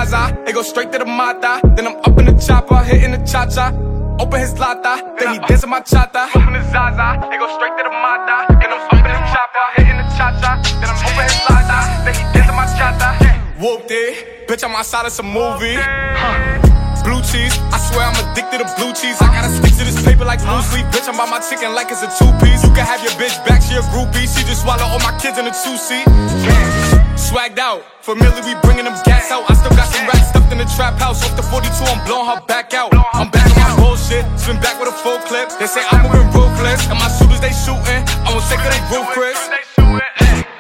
Zaza, it go straight to the mata. Then I'm up in the chopper, hitting the cha-cha. Open his lata, then he dancing my chata. Open the Zaza, it go straight to the mata. Then I'm up in the chopper, hitting the cha-cha. Then I'm open his lata, then he dancing my chata. Whooped it, bitch, I'm outside of some movie. Blue cheese, I swear I'm addicted to blue cheese. I gotta stick to this paper like blue sleep. Bitch, I'm by my chicken like it's a two-piece. You can have your bitch back, she a groupie. She just swallow all my kids in a two-seat. Swagged out, familiar, we bringing them gas out. I still got some racks stuffed in the trap house. Off the 42, I'm blowing her back out. I'm back on my bullshit, spin back with a full clip. They say I'm moving ruthless, and my shooters, they shooting. I won't take it, they roof, Chris.